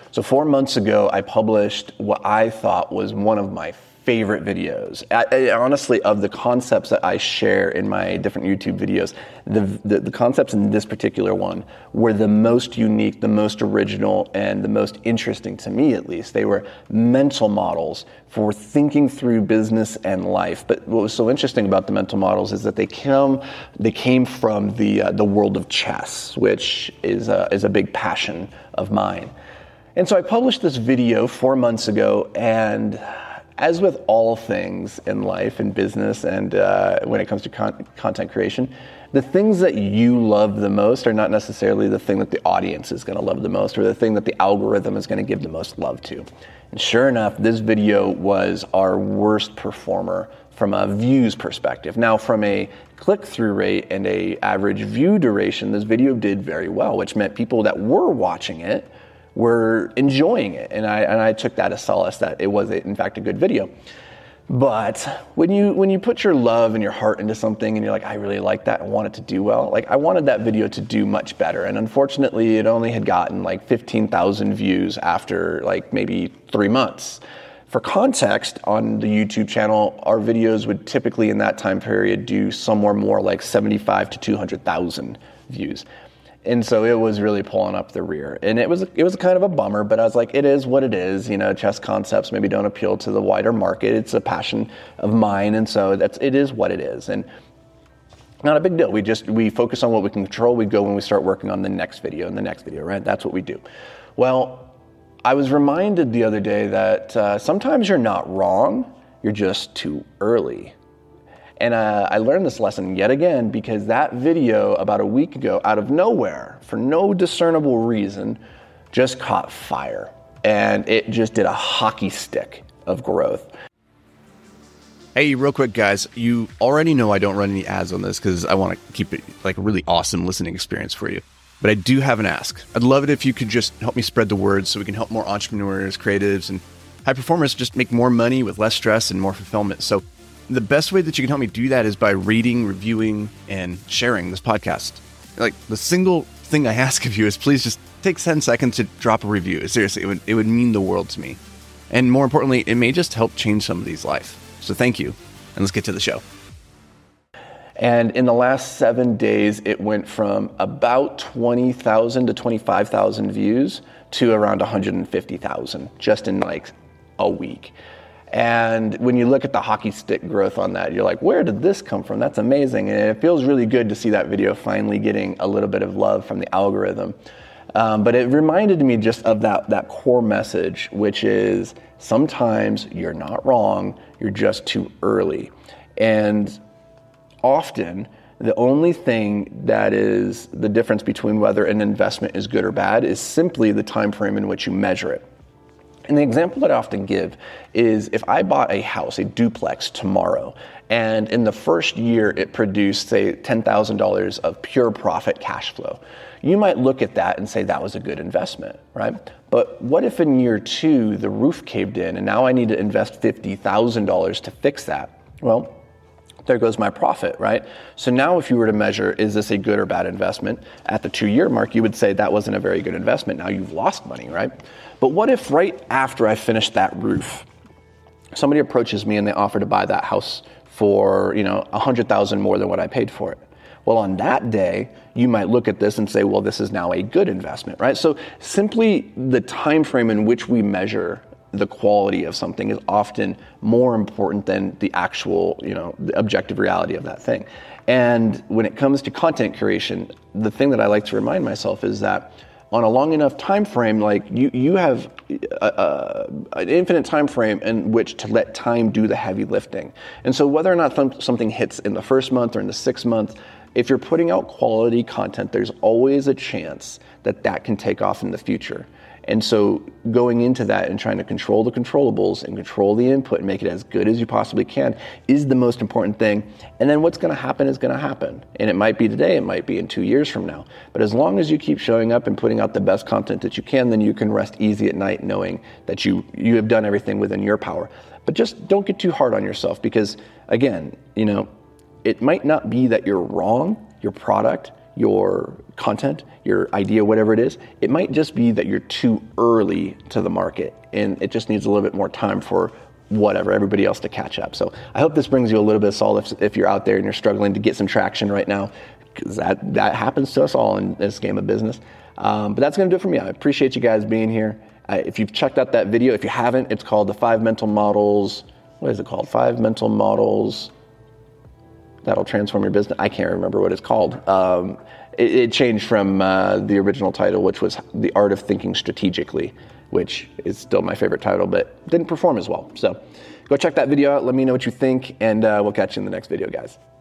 So 4 months ago, I published what I thought was one of my favorite videos. Honestly, of the concepts that I share in my different YouTube videos, the concepts in this particular one were the most unique, the most original, and the most interesting to me, at least. They were mental models for thinking through business and life. But what was so interesting about the mental models is that they came from the world of chess, which is a big passion of mine. And so I published this video 4 months ago, and as with all things in life and business and when it comes to content creation, the things that you love the most are not necessarily the thing that the audience is going to love the most or the thing that the algorithm is going to give the most love to. And sure enough, this video was our worst performer from a views perspective. Now, from a click-through rate and a average view duration, this video did very well, which meant people that were watching it were enjoying it, and I took that as solace that it was in fact a good video. But when you put your love and your heart into something and you're like, I really like that, I want it to do well, like I wanted that video to do much better, and unfortunately it only had gotten like 15,000 views after like maybe 3 months. For context, on the YouTube channel, our videos would typically in that time period do somewhere more like 75 to 200,000 views. And so it was really pulling up the rear. And it was kind of a bummer, but I was like, it is what it is. You know, chess concepts maybe don't appeal to the wider market. It's a passion of mine, and so it is what it is. And not a big deal. We focus on what we can control. We go when we start working on the next video and the next video, right? That's what we do. Well, I was reminded the other day that sometimes you're not wrong, you're just too early. And I learned this lesson yet again because that video about a week ago, out of nowhere, for no discernible reason, just caught fire. And it just did a hockey stick of growth. Hey, real quick, guys, you already know I don't run any ads on this because I want to keep it like a really awesome listening experience for you. But I do have an ask. I'd love it if you could just help me spread the word so we can help more entrepreneurs, creatives, and high performers just make more money with less stress and more fulfillment. So the best way that you can help me do that is by reading, reviewing, and sharing this podcast. Like, the single thing I ask of you is please just take 10 seconds to drop a review. Seriously, it would mean the world to me. And more importantly, it may just help change somebody's life. So thank you, and let's get to the show. And in the last 7 days, it went from about 20,000 to 25,000 views to around 150,000 just in like a week. And when you look at the hockey stick growth on that, you're like, where did this come from? That's amazing. And it feels really good to see that video finally getting a little bit of love from the algorithm. But it reminded me just of that core message, which is sometimes you're not wrong, you're just too early. And often, the only thing that is the difference between whether an investment is good or bad is simply the time frame in which you measure it. And the example that I often give is if I bought a house, a duplex tomorrow, and in the first year it produced, say, $10,000 of pure profit cash flow, you might look at that and say that was a good investment, right? But what if in year 2 the roof caved in and now I need to invest $50,000 to fix that? Well, there goes my profit, right? So now if you were to measure, is this a good or bad investment? At the 2-year mark, you would say that wasn't a very good investment. Now you've lost money, right? But what if right after I finished that roof, somebody approaches me and they offer to buy that house for, $100,000 more than what I paid for it? Well, on that day, you might look at this and say, well, this is now a good investment, right? So simply the time frame in which we measure the quality of something is often more important than the actual, the objective reality of that thing. And when it comes to content creation, the thing that I like to remind myself is that on a long enough time frame, like you have an infinite time frame in which to let time do the heavy lifting. And so whether or not something hits in the first month or in the 6th month, if you're putting out quality content, there's always a chance that that can take off in the future. And so going into that and trying to control the controllables and control the input and make it as good as you possibly can is the most important thing. And then what's going to happen is going to happen. And it might be today, it might be in 2 years from now. But as long as you keep showing up and putting out the best content that you can, then you can rest easy at night knowing that you have done everything within your power. But just don't get too hard on yourself because, again, it might not be that you're wrong, your product, your content, your idea, whatever it is. It might just be that you're too early to the market and it just needs a little bit more time for everybody else to catch up. So I hope this brings you a little bit of solace if you're out there and you're struggling to get some traction right now, because that happens to us all in this game of business. But that's going to do it for me. I appreciate you guys being here. If you've checked out that video, if you haven't, it's called the 5 Mental Models. What is it called? 5 Mental Models That'll Transform Your Business. I can't remember what it's called. It changed from the original title, which was The Art of Thinking Strategically, which is still my favorite title, but didn't perform as well. So go check that video out. Let me know what you think, and we'll catch you in the next video, guys.